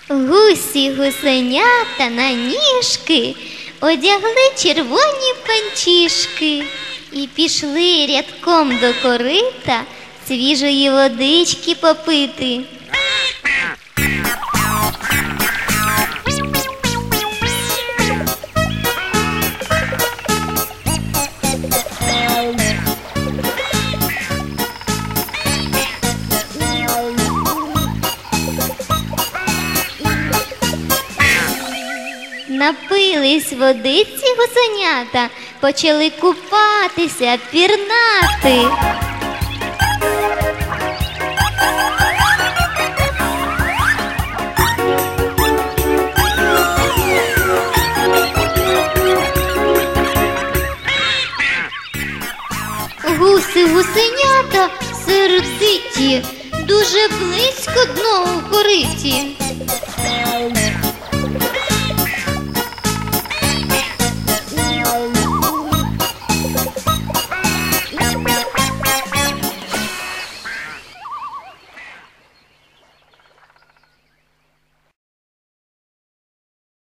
Гусі гусенята на ніжки одягли червоні панчішки і пішли рядком до корита свіжої водички попити. Напились водиці гусенята, почали купатися, пірнати. Гуси-гусенята сердиті, дуже близько дно у кориті.